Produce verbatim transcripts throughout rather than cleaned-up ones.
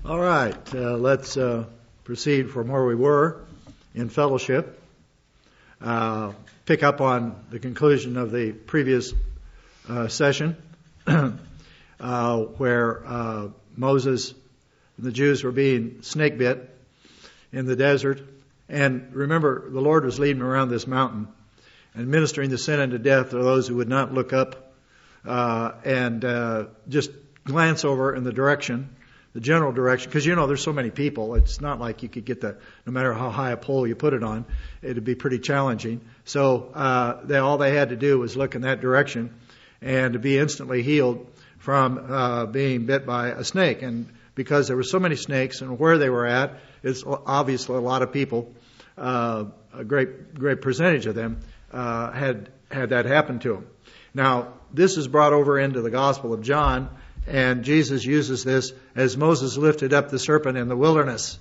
All right, uh, let's uh, proceed from where we were in fellowship. Uh, pick up on the conclusion of the previous uh, session uh, where uh, Moses and the Jews were being snake bit in the desert. And remember, the Lord was leading around this mountain and ministering the sin unto death to those who would not look up uh, and uh, just glance over in the direction, the general direction, because you know there's so many people. It's not like you could get the, no matter how high a pole you put it on, it'd be pretty challenging. So uh, they, all they had to do was look in that direction and to be instantly healed from uh, being bit by a snake. And because there were so many snakes and where they were at, it's obviously a lot of people, uh, a great great percentage of them uh, had had that happen to them. Now this is brought over into the Gospel of John. And Jesus uses this as Moses lifted up the serpent in the wilderness.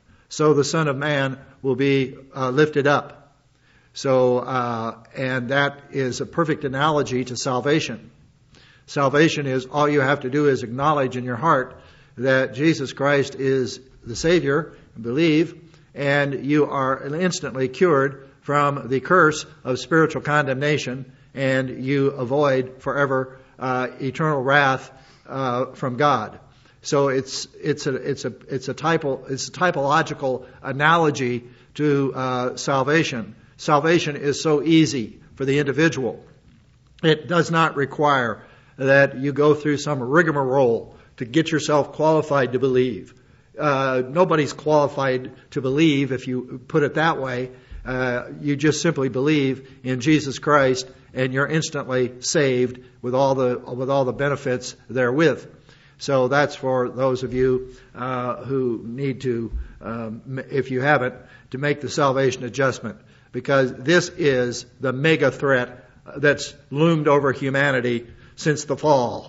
So the Son of Man will be uh, lifted up. So, uh, and that is a perfect analogy to salvation. Salvation is all you have to do is acknowledge in your heart that Jesus Christ is the Savior, believe, and you are instantly cured from the curse of spiritual condemnation, and you avoid forever uh, eternal wrath Uh, from God. So it's it's a it's a it's a typo it's a typological analogy to uh, salvation. Salvation is so easy for the individual. It does not require that you go through some rigmarole to get yourself qualified to believe. Uh, nobody's qualified to believe if you put it that way. Uh, you just simply believe in Jesus Christ, and you're instantly saved with all the with all the benefits therewith. So that's for those of you uh, who need to, um, if you haven't, to make the salvation adjustment, because this is the mega threat that's loomed over humanity since the fall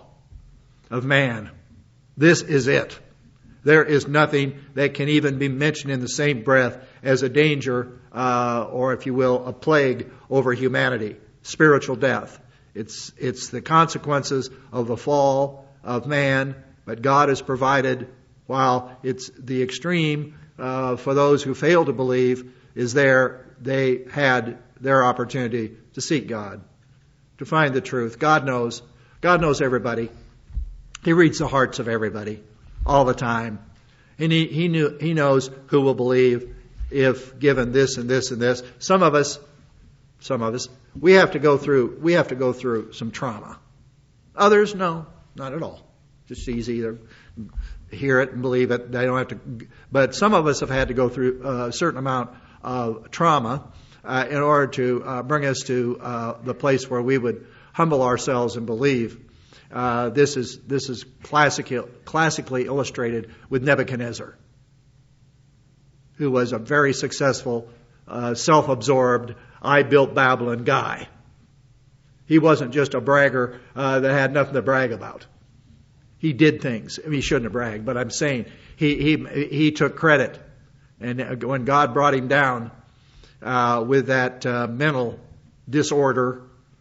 of man. This is it. There is nothing that can even be mentioned in the same breath as a danger, uh, or if you will, a plague over humanity. Spiritual death. It's it's the consequences of the fall of man, but God has provided, while it's the extreme uh, for those who fail to believe is there, they had their opportunity to seek God, to find the truth. God knows. God knows everybody. He reads the hearts of everybody all the time. And he, he knew he knows who will believe if given this and this and this. Some of us, some of us, we have to go through we have to go through some trauma. Others, no, not at all. Just easy to hear it and believe it. They don't have to. But some of us have had to go through a certain amount of trauma uh, in order to uh, bring us to uh, the place where we would humble ourselves and believe. Uh, this is this is classic, classically illustrated with Nebuchadnezzar, who was a very successful, uh, self-absorbed, I built Babylon guy. He wasn't just a bragger uh, that had nothing to brag about. He did things. I mean, he shouldn't have bragged, but I'm saying he he he took credit. And when God brought him down uh, with that uh, mental disorder,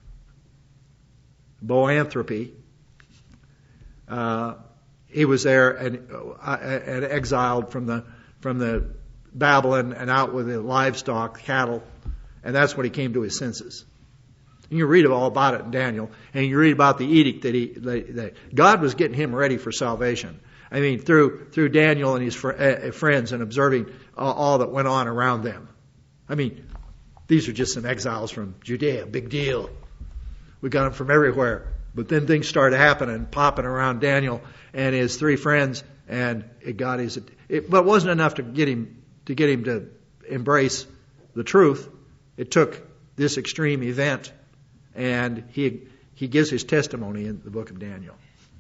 boanthropy, Uh, he was there and, uh, and exiled from the from the Babylon and out with the livestock, cattle, and that's when he came to his senses. And you read all about it in Daniel, and you read about the edict that he that, that God was getting him ready for salvation. I mean, through through Daniel and his fr- uh, friends and observing all, all that went on around them. I mean, these are just some exiles from Judea. Big deal. We got them from everywhere. But then things started happening, popping around Daniel and his three friends, and it got his. It, but it wasn't enough to get him to get him to embrace the truth. It took this extreme event, and he he gives his testimony in the book of Daniel.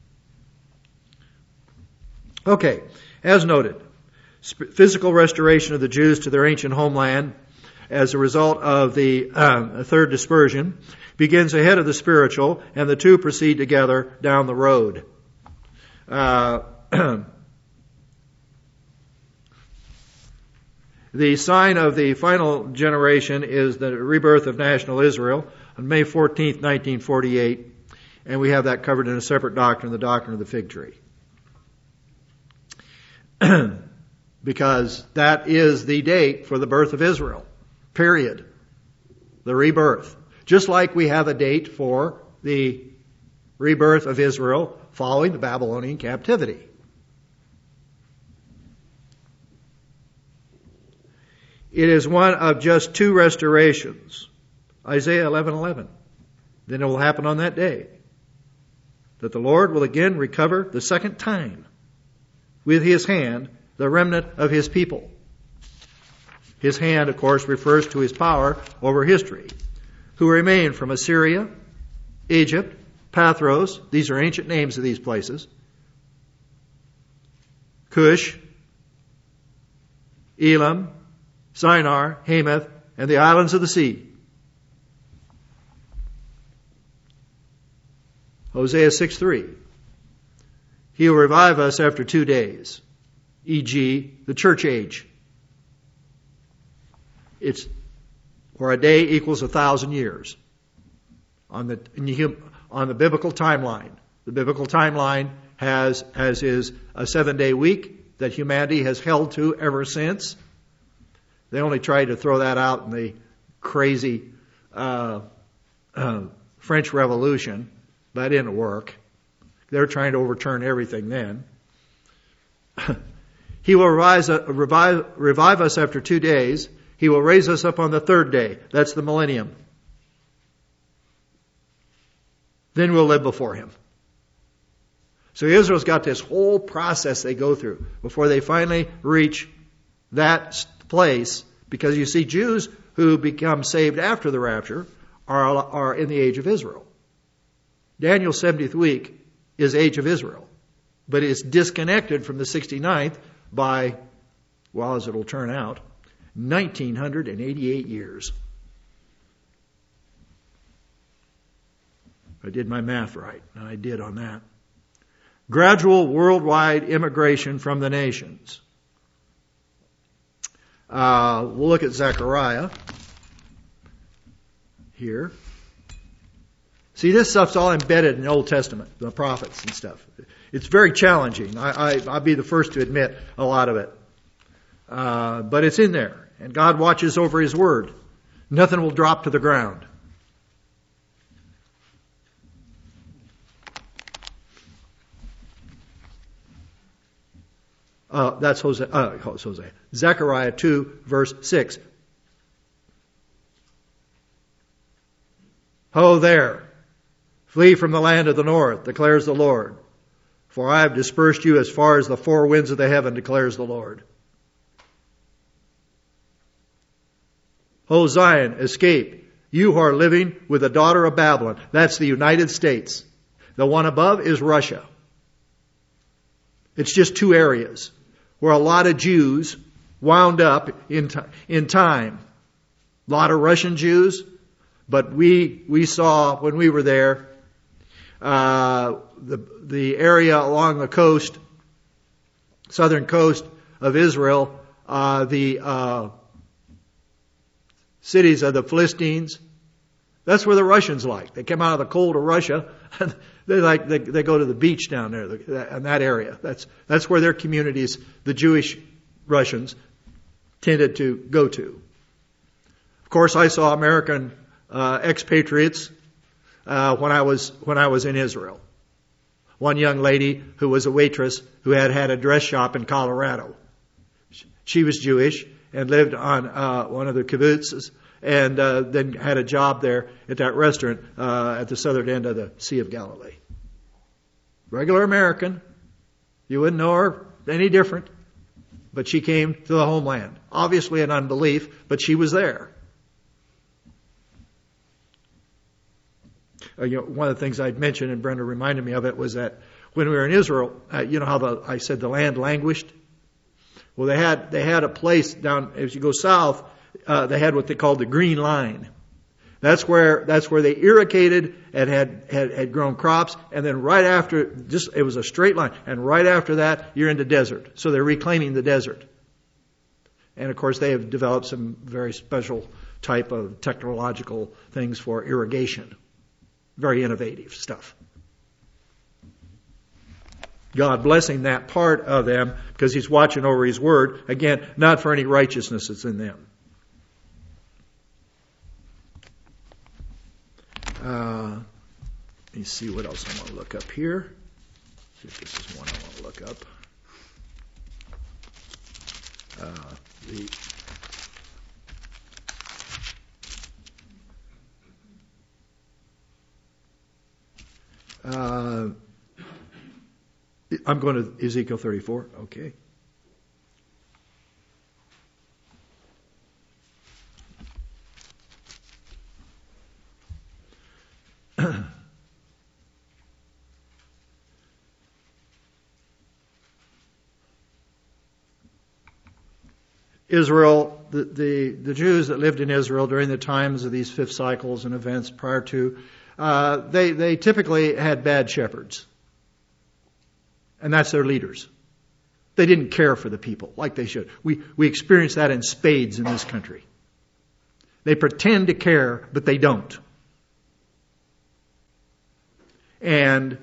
Okay, as noted, physical restoration of the Jews to their ancient homeland as a result of the um, third dispersion begins ahead of the spiritual, and the two proceed together down the road. Uh, the sign of the final generation is the rebirth of national Israel on May fourteenth, nineteen forty-eight, and we have that covered in a separate doctrine, the doctrine of the fig tree. because that is the date for the birth of Israel. Period. The rebirth. Just like we have a date for the rebirth of Israel following the Babylonian captivity. It is one of just two restorations. Isaiah eleven eleven. Then it will happen on that day that the Lord will again recover the second time with his hand the remnant of his people. His hand, of course, refers to his power over history, who remain from Assyria, Egypt, Pathros. These are ancient names of these places. Cush, Elam, Shinar, Hamath, and the islands of the sea. Hosea six three. He will revive us after two days, for example, the church age. It's where a day equals a thousand years on the in the, on the biblical timeline. The biblical timeline has, as is a seven-day week that humanity has held to ever since. They only tried to throw that out in the crazy uh, uh, French Revolution. That didn't work. They were trying to overturn everything then. He will revive, revive, revive us after two days. He will raise us up on the third day. That's the millennium. Then we'll live before him. So Israel's got this whole process they go through before they finally reach that place. Because you see, Jews who become saved after the rapture are, are in the age of Israel. Daniel's seventieth week is age of Israel. But it's disconnected from the sixty-ninth by, well, as it'll turn out, nineteen eighty-eight years. I did my math right. And I did on that. Gradual worldwide immigration from the nations. Uh, we'll look at Zechariah here. See, this stuff's all embedded in the Old Testament, the prophets and stuff. It's very challenging. I, I, I'll be the first to admit a lot of it. Uh, but it's in there. And God watches over his word. Nothing will drop to the ground. Uh, that's Hosea, uh, Hosea. Zechariah two, verse six. Ho there! Flee from the land of the north, declares the Lord. For I have dispersed you as far as the four winds of the heaven, declares the Lord. O Zion, escape, you who are living with the daughter of Babylon. That's the United States. The one above is Russia. It's just two areas where a lot of Jews wound up in, t- in time. A lot of Russian Jews, but we we saw when we were there uh, the the area along the coast, southern coast of Israel, uh, the uh, cities of the Philistines. That's where the Russians like. They came out of the cold of Russia. And they like they, they go to the beach down there in that area. That's that's where their communities, the Jewish Russians, tended to go to. Of course, I saw American uh, expatriates uh, when I was when I was in Israel. One young lady who was a waitress who had had a dress shop in Colorado. She was Jewish and lived on uh, one of the kibbutzes. And uh, then had a job there at that restaurant uh, at the southern end of the Sea of Galilee. Regular American. You wouldn't know her any different. But she came to the homeland. Obviously an unbelief, but she was there. Uh, you know, one of the things I'd mentioned, and Brenda reminded me of it, was that when we were in Israel, uh, you know how the, I said the land languished? Well, they had they had a place down, as you go south, Uh, they had what they called the Green Line. That's where that's where they irrigated and had, had, had grown crops, and then right after, just it was a straight line, and right after that you're into desert. So they're reclaiming the desert. And of course they have developed some very special type of technological things for irrigation. Very innovative stuff. God blessing that part of them because He's watching over His word. Again, not for any righteousness that's in them. Uh, let me see what else I want to look up here. See if this is one I want to look up. Uh, the uh, I'm going to Ezekiel thirty-four. Okay. Israel, the, the, the Jews that lived in Israel during the times of these fifth cycles and events prior to, uh, they, they typically had bad shepherds. And that's their leaders. They didn't care for the people like they should. We, we experience that in spades in this country. They pretend to care, but they don't. And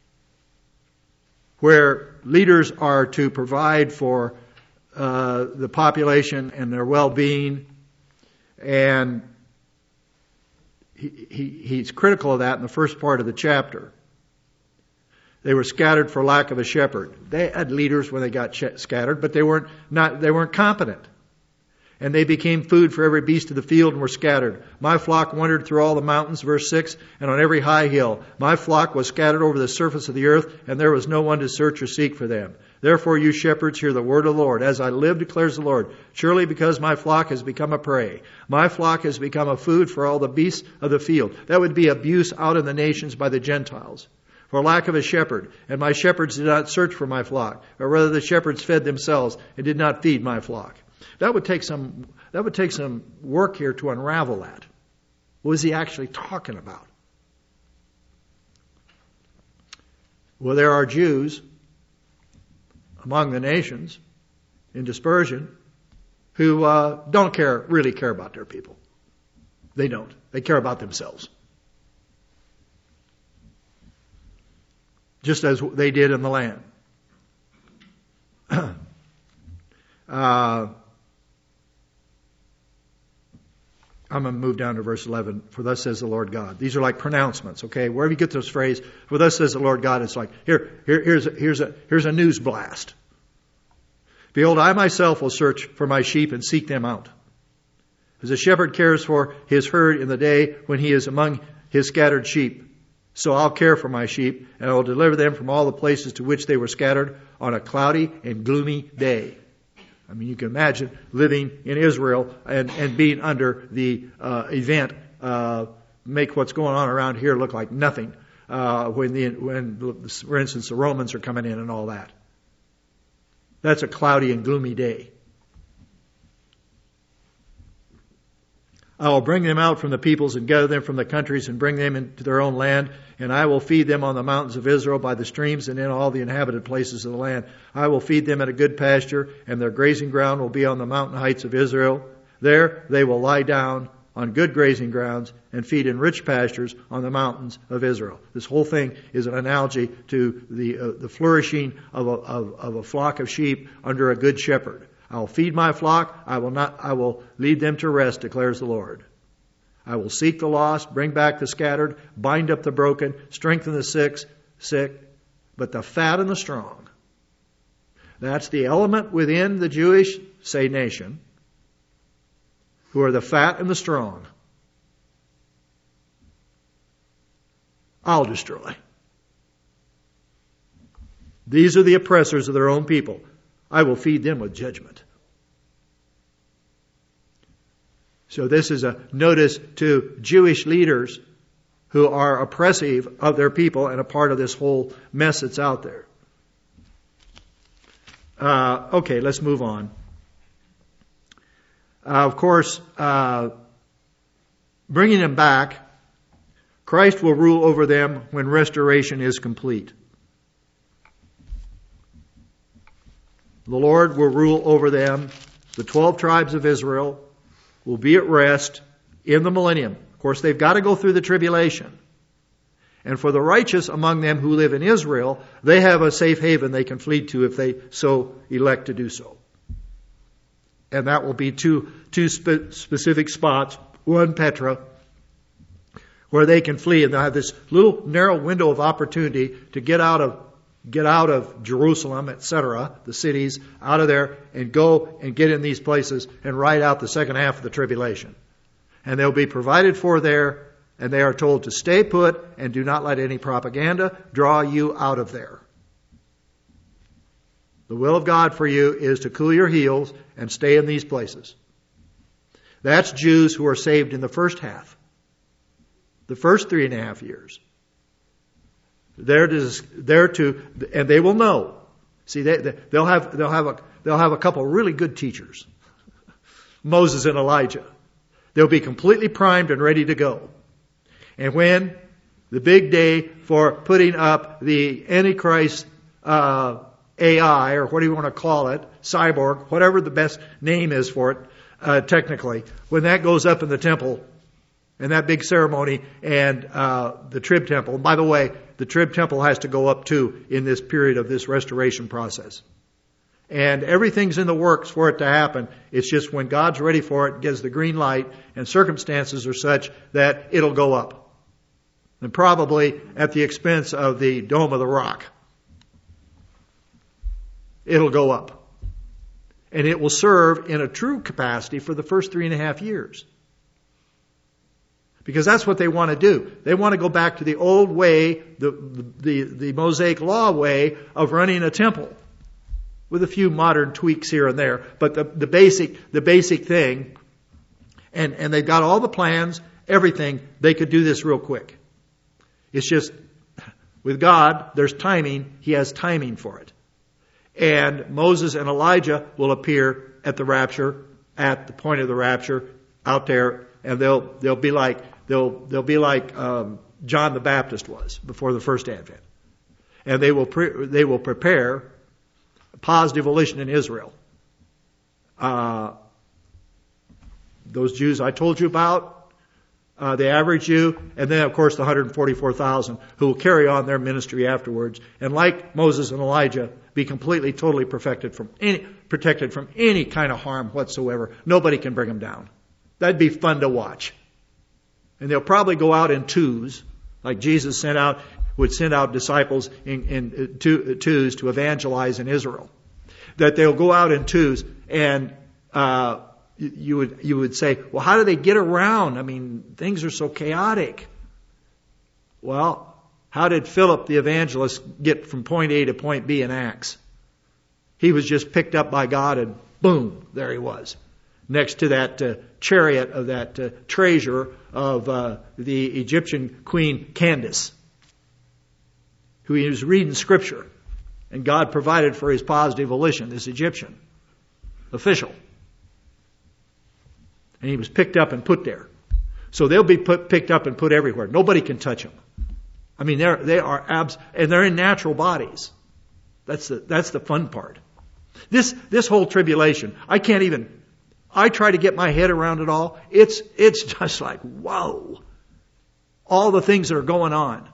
where leaders are to provide for uh, the population and their well-being, and he, he, he's critical of that in the first part of the chapter. They were scattered for lack of a shepherd. They had leaders when they got ch- scattered, but they weren't not they weren't competent. And they became food for every beast of the field and were scattered. My flock wandered through all the mountains, verse six, and on every high hill. My flock was scattered over the surface of the earth, and there was no one to search or seek for them. Therefore, you shepherds, hear the word of the Lord. As I live, declares the Lord, surely because my flock has become a prey. My flock has become a food for all the beasts of the field. That would be abuse out in the nations by the Gentiles. For lack of a shepherd, and my shepherds did not search for my flock, or rather the shepherds fed themselves and did not feed my flock. That would take some, that would take some work here to unravel that. What is he actually talking about? Well, there are Jews among the nations in dispersion who uh, don't care, really care about their people. They don't. They care about themselves. Just as they did in the land. uh, I'm going to move down to verse eleven. For thus says the Lord God. These are like pronouncements, okay? Wherever you get this phrase, for thus says the Lord God, it's like, here, here here's, a, here's, a, here's a news blast. Behold, I myself will search for my sheep and seek them out. As a shepherd cares for his herd in the day when he is among his scattered sheep, so I'll care for my sheep, and I will deliver them from all the places to which they were scattered on a cloudy and gloomy day. I mean, you can imagine living in Israel and, and being under the uh, event, uh, make what's going on around here look like nothing. Uh, when, the, when, for instance, the Romans are coming in and all that. That's a cloudy and gloomy day. I will bring them out from the peoples and gather them from the countries and bring them into their own land. And I will feed them on the mountains of Israel by the streams and in all the inhabited places of the land. I will feed them at a good pasture, and their grazing ground will be on the mountain heights of Israel. There they will lie down on good grazing grounds and feed in rich pastures on the mountains of Israel. This whole thing is an analogy to the uh, the flourishing of a, of, of a flock of sheep under a good shepherd. I will feed my flock. I will not. I will lead them to rest, declares the Lord. I will seek the lost, bring back the scattered, bind up the broken, strengthen the sick, sick, but the fat and the strong. That's the element within the Jewish, say, nation, who are the fat and the strong. I'll destroy. These are the oppressors of their own people. I will feed them with judgment. So this is a notice to Jewish leaders who are oppressive of their people and a part of this whole mess that's out there. Uh, okay, let's move on. Uh, of course, uh, bringing them back, Christ will rule over them when restoration is complete. The Lord will rule over them. The twelve tribes of Israel will be at rest in the millennium. Of course, they've got to go through the tribulation. And for the righteous among them who live in Israel, they have a safe haven they can flee to if they so elect to do so. And that will be two, two spe- specific spots. One, Petra, where they can flee, and they'll have this little narrow window of opportunity to get out of get out of Jerusalem, et cetera, the cities, out of there, and go and get in these places and ride out the second half of the tribulation. And they'll be provided for there, and they are told to stay put and do not let any propaganda draw you out of there. The will of God for you is to cool your heels and stay in these places. That's Jews who are saved in the first half. The first three and a half years. They're to, they're to, and they will know. See, they, they'll have, they'll have a, they'll have a couple really good teachers. Moses and Elijah. They'll be completely primed and ready to go. And when the big day for putting up the Antichrist, uh, A I, or what do you want to call it, cyborg, whatever the best name is for it, uh, technically, when that goes up in the temple, and that big ceremony, and uh, the Trib Temple. And by the way, the Trib Temple has to go up too in this period of this restoration process. And everything's in the works for it to happen. It's just when God's ready for it, gives the green light, and circumstances are such that it'll go up. And probably at the expense of the Dome of the Rock. It'll go up. And it will serve in a true capacity for the first three and a half years. Because that's what they want to do. They want to go back to the old way, the, the, the Mosaic Law way of running a temple. With a few modern tweaks here and there. But the, the basic, the basic thing, and, and they've got all the plans, everything, they could do this real quick. It's just, with God, there's timing. He has timing for it. And Moses and Elijah will appear at the rapture, at the point of the rapture, out there, and they'll they'll be like they'll they'll be like um, John the Baptist was before the first advent, and they will pre- they will prepare positive volition in Israel. Uh, those Jews I told you about, uh, the average Jew, and then of course the one hundred forty-four thousand who will carry on their ministry afterwards, and like Moses and Elijah, be completely, totally perfected from any, protected from any kind of harm whatsoever. Nobody can bring them down. That'd be fun to watch. And they'll probably go out in twos, like Jesus sent out, would send out disciples in, in two, twos to evangelize in Israel. That they'll go out in twos, and uh, you would you would say, well, how do they get around? I mean, things are so chaotic. Well, how did Philip the evangelist get from point A to point B in Acts? He was just picked up by God, and boom, there he was. Next to that uh, chariot of that uh, treasure of uh, the Egyptian queen Candace, who he was reading scripture, and God provided for his positive volition, this Egyptian official. And he was picked up and put there. So they'll be put, picked up and put everywhere. Nobody can touch them. I mean, they're, they are abs, and they're in natural bodies. That's the, that's the fun part. This, this whole tribulation, I can't even, I try to get my head around it all. It's, it's just like, whoa. All the things that are going on.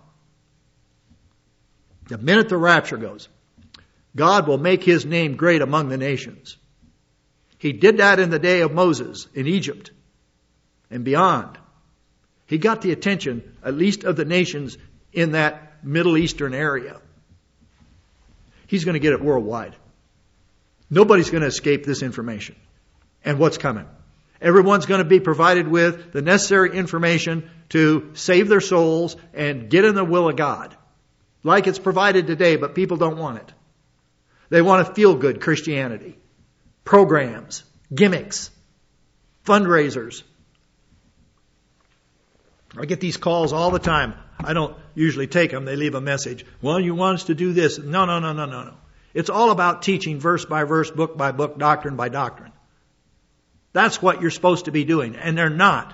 The minute the rapture goes, God will make his name great among the nations. He did that in the day of Moses in Egypt and beyond. He got the attention, at least of the nations in that Middle Eastern area. He's going to get it worldwide. Nobody's going to escape this information and what's coming. Everyone's going to be provided with the necessary information to save their souls and get in the will of God. Like it's provided today, but people don't want it. They want to feel good Christianity. Programs, gimmicks, fundraisers. I get these calls all the time. I don't usually take them. They leave a message. Well, you want us to do this. No, no, no, no, no, no. It's all about teaching verse by verse, book by book, doctrine by doctrine. That's what you're supposed to be doing. And they're not.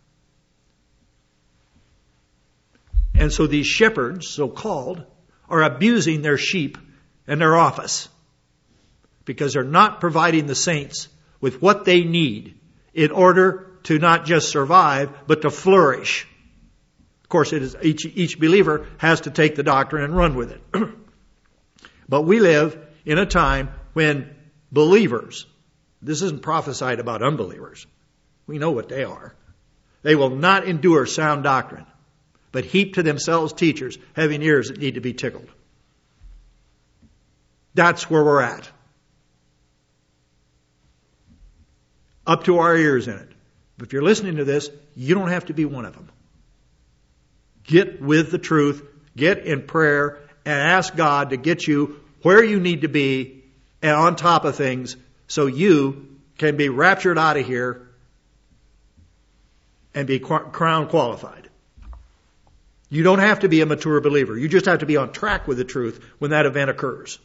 And so these shepherds, so-called, are abusing their sheep and their office. Because they're not providing the saints with what they need in order to not just survive, but to flourish. Of course, it is each, each believer has to take the doctrine and run with it. But we live in a time when believers, this isn't prophesied about unbelievers. We know what they are. They will not endure sound doctrine, but heap to themselves teachers having ears that need to be tickled. That's where we're at. Up to our ears in it. But if you're listening to this, you don't have to be one of them. Get with the truth, get in prayer, and ask God to get you where you need to be and on top of things so you can be raptured out of here and be crown qualified. You don't have to be a mature believer. You just have to be on track with the truth when that event occurs.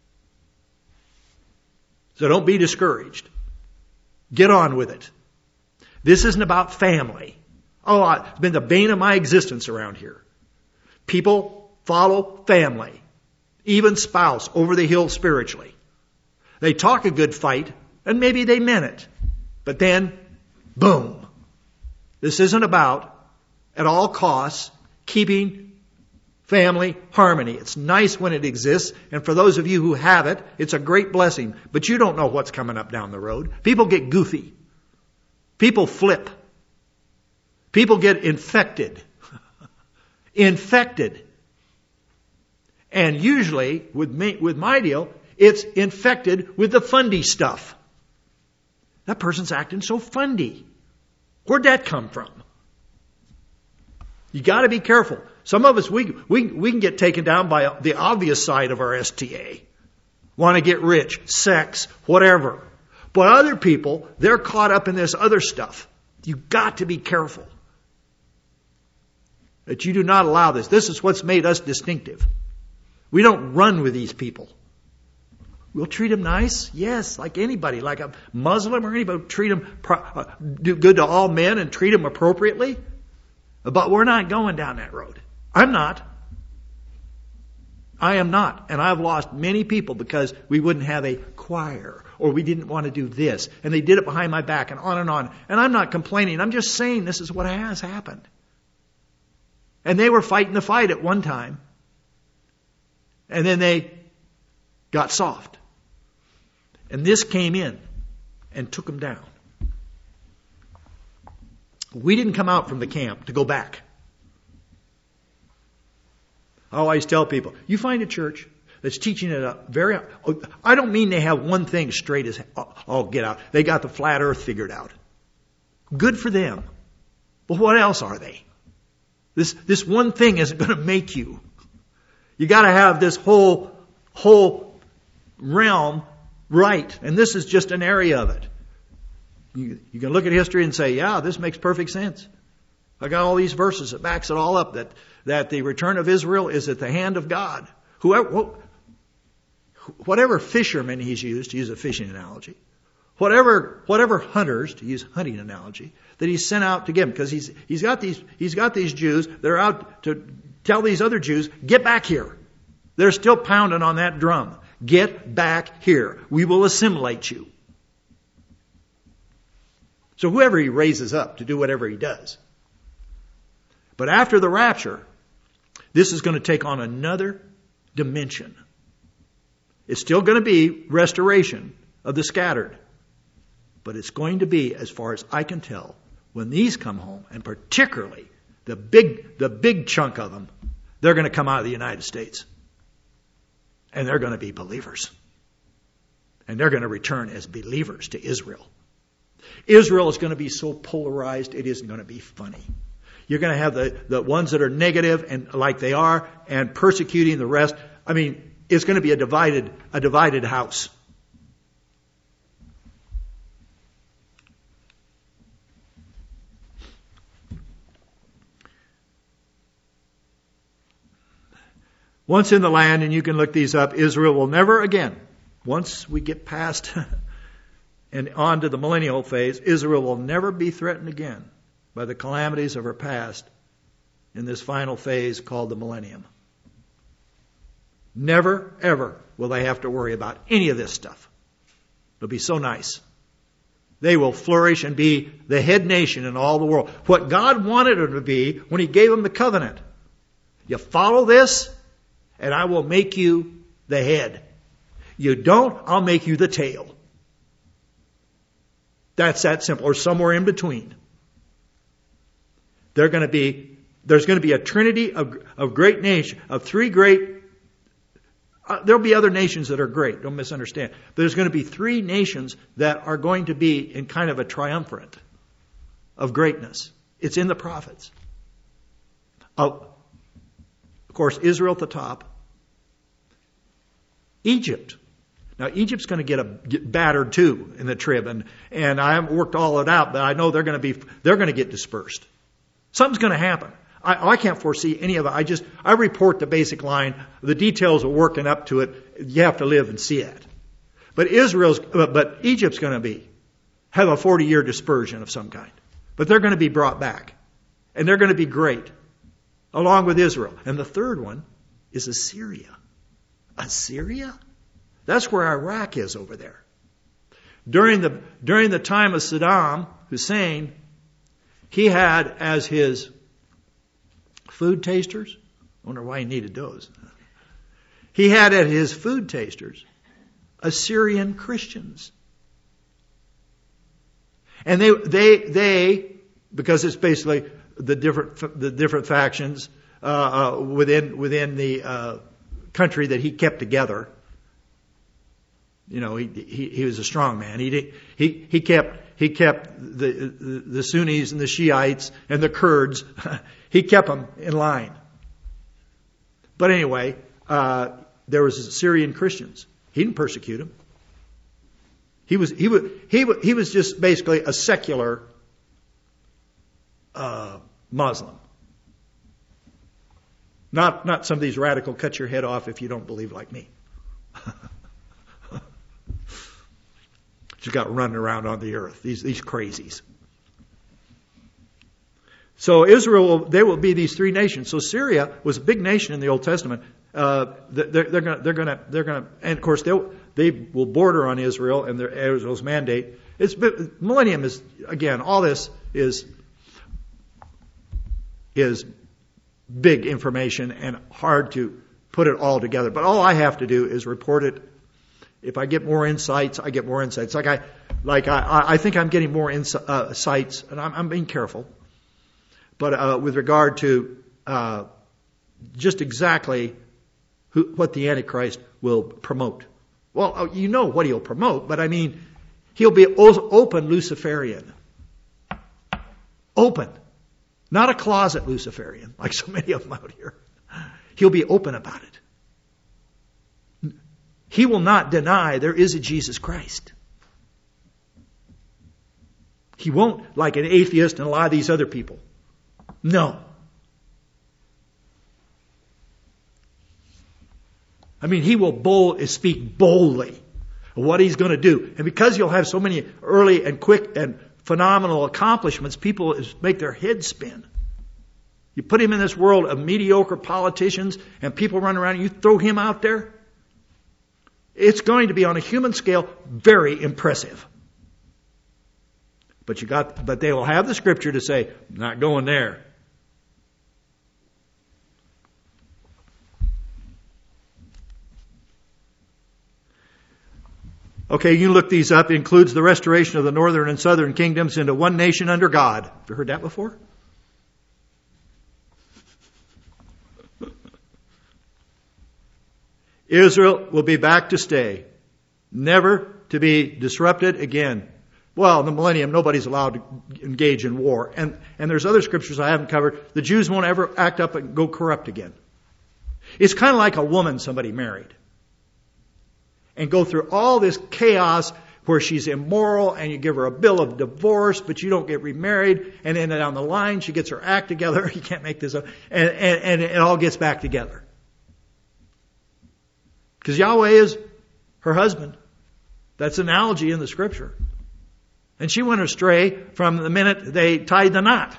So don't be discouraged. Get on with it. This isn't about family. Oh, it's been the bane of my existence around here. People follow family, even spouse, over the hill spiritually. They talk a good fight, and maybe they meant it. But then, boom. This isn't about, at all costs, keeping family harmony. It's nice when it exists, and for those of you who have it, it's a great blessing. But you don't know what's coming up down the road. People get goofy. People flip. People get infected. Infected. And usually, with me, with my deal, it's infected with the fundy stuff. That person's acting so fundy. Where'd that come from? You got to be careful. Some of us, we, we, we can get taken down by the obvious side of our S T A. Want to get rich, sex, whatever. But other people, they're caught up in this other stuff. You got to be careful that you do not allow this. This is what's made us distinctive. We don't run with these people. We'll treat them nice, yes, like anybody, like a Muslim or anybody. Treat them, uh, do good to all men and treat them appropriately. But we're not going down that road. I'm not. I am not. And I've lost many people because we wouldn't have a choir or we didn't want to do this. And they did it behind my back and on and on. And I'm not complaining. I'm just saying this is what has happened. And they were fighting the fight at one time. And then they got soft. And this came in and took them down. We didn't come out from the camp to go back. I always tell people, you find a church that's teaching it up very, I don't mean they have one thing straight as all get out. They got the flat earth figured out. Good for them. But what else are they? This, this one thing isn't going to make you. You got to have this whole, whole realm right. And this is just an area of it. You, you can look at history and say, yeah, this makes perfect sense. I got all these verses that backs it all up, that, that the return of Israel is at the hand of God. Whoever, whatever fishermen he's used, to use a fishing analogy, whatever, whatever hunters, to use a hunting analogy, that he's sent out to get them, because he's, he's got these, he's got these Jews that are out to tell these other Jews, get back here. They're still pounding on that drum. Get back here. We will assimilate you. So whoever he raises up to do whatever he does. But after the rapture, this is going to take on another dimension. It's still going to be restoration of the scattered. But it's going to be, as far as I can tell, when these come home, and particularly the big, the big chunk of them, they're going to come out of the United States. And they're going to be believers. And they're going to return as believers to Israel. Israel is going to be so polarized, it isn't going to be funny. You're going to have the, the ones that are negative and like they are and persecuting the rest. I mean, it's going to be a divided, a divided house. Once in the land, and you can look these up, Israel will never again, once we get past and on to the millennial phase, Israel will never be threatened again by the calamities of her past in this final phase called the millennium. Never, ever will they have to worry about any of this stuff. It'll be so nice. They will flourish and be the head nation in all the world. What God wanted them to be when He gave them the covenant. You follow this, and I will make you the head. You don't, I'll make you the tail. That's that simple, or somewhere in between. They're going to be, there's going to be a trinity of, of great nations, of three great, uh, there'll be other nations that are great, don't misunderstand. But there's going to be three nations that are going to be in kind of a triumvirate of greatness. It's in the prophets. Of, of course, Israel at the top. Egypt. Now, Egypt's going to get, a, get battered too in the trib, and, and I haven't worked all of it out, but I know they're going to be, they're going to get dispersed. Something's going to happen. I, I can't foresee any of it. I just, I report the basic line. The details of working up to it, you have to live and see it. But Israel's, but Egypt's going to be, have a forty year dispersion of some kind. But they're going to be brought back. And they're going to be great. Along with Israel. And the third one is Assyria. Assyria? That's where Iraq is over there. During the, during the time of Saddam Hussein, he had as his food tasters, I wonder why he needed those. He had as his food tasters Assyrian Christians. And they, they, they, because it's basically the different, the different factions, uh, uh within, within the, uh, country that he kept together. You know, he, he, he was a strong man. He, did, he, he kept, he kept the, the, the Sunnis and the Shiites and the Kurds. He kept them in line. But anyway, uh, there was Syrian Christians. He didn't persecute them. He was, he was, he was, he was just basically a secular, uh, Muslim. Not, not some of these radical cut your head off if you don't believe like me. Just got running around on the earth. These, these crazies. So Israel, they will be these three nations. So Syria was a big nation in the Old Testament. Uh, they're, they're going, they're going to, they're going to, and of course they they will border on Israel and their Israel's mandate. It's millennium is again. All this is is big information and hard to put it all together. But all I have to do is report it. If I get more insights, I get more insights. Like I, like I, I think I'm getting more insights, and I'm, I'm being careful. But uh, with regard to uh, just exactly who, what the Antichrist will promote. Well, you know what he'll promote, but I mean, he'll be open Luciferian. Open. Not a closet Luciferian, like so many of them out here. He'll be open about it. He will not deny there is a Jesus Christ. He won't, like an atheist and a lot of these other people. No. I mean, he will bold, speak boldly of what he's going to do. And because you'll have so many early and quick and phenomenal accomplishments, people make their heads spin. You put him in this world of mediocre politicians and people run around and you throw him out there. It's going to be on a human scale very impressive. But you got, but they will have the scripture to say, not going there. Okay, you look these up. It includes the restoration of the northern and southern kingdoms into one nation under God. Have you heard that before? Israel will be back to stay, never to be disrupted again. Well, in the millennium, nobody's allowed to engage in war. And, and there's other scriptures I haven't covered. The Jews won't ever act up and go corrupt again. It's kind of like a woman somebody married. And go through all this chaos where she's immoral and you give her a bill of divorce, but you don't get remarried. And then down the line, she gets her act together. You can't make this up. And, and, and it all gets back together. Because Yahweh is her husband. That's an analogy in the scripture. And she went astray from the minute they tied the knot.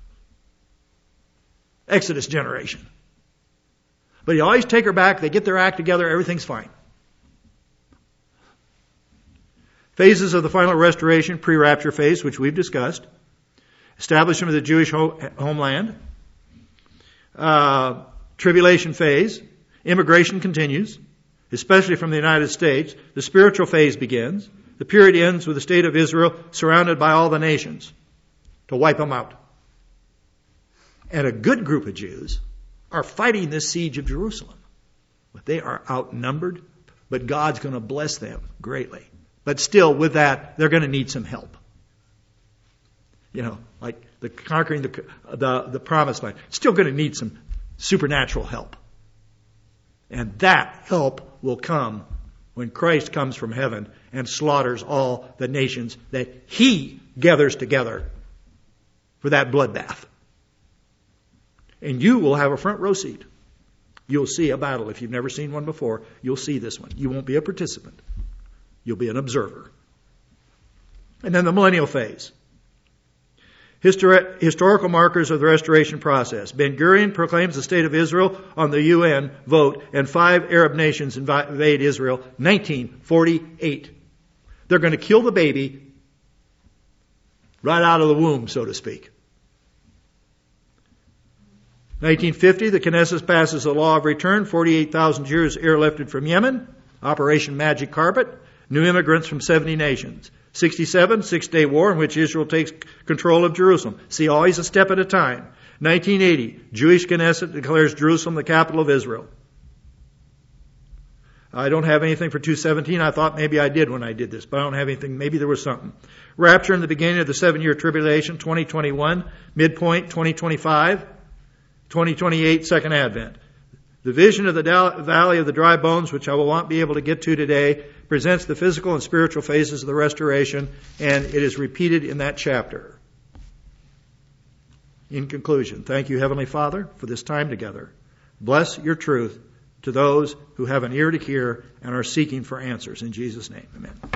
Exodus generation. But you always take her back, they get their act together, everything's fine. Phases of the final restoration, pre-rapture phase, which we've discussed. Establishment of the Jewish ho- homeland. Uh, tribulation phase. Immigration continues, especially from the United States. The spiritual phase begins. The period ends with the state of Israel surrounded by all the nations to wipe them out. And a good group of Jews are fighting this siege of Jerusalem. But they are outnumbered, but God's going to bless them greatly. But still, with that, they're going to need some help. You know, like the conquering the, the, the promised land. Still going to need some supernatural help. And that help will come when Christ comes from heaven and slaughters all the nations that He gathers together for that bloodbath. And you will have a front row seat. You'll see a battle. If you've never seen one before, you'll see this one. You won't be a participant. You'll be an observer. And then the millennial phase. Histori- historical markers of the restoration process. Ben-Gurion proclaims the state of Israel on the U N vote, and five Arab nations invade Israel. nineteen forty-eight. They're going to kill the baby right out of the womb, so to speak. nineteen fifty, the Knesset passes the law of return. forty-eight thousand Jews airlifted from Yemen. Operation Magic Carpet. New immigrants from seventy nations. sixty-seven, Six-Day War in which Israel takes control of Jerusalem. See, always a step at a time. nineteen eighty, Jewish Knesset declares Jerusalem the capital of Israel. I don't have anything for two seventeen. I thought maybe I did when I did this, but I don't have anything. Maybe there was something. Rapture in the beginning of the seven-year tribulation, twenty twenty-one. Midpoint, twenty twenty-five. twenty twenty-eight, Second Advent. The vision of the Valley of the Dry Bones, which I will not be able to get to today, presents the physical and spiritual phases of the restoration, and it is repeated in that chapter. In conclusion, thank you, Heavenly Father, for this time together. Bless your truth to those who have an ear to hear and are seeking for answers. In Jesus' name, amen.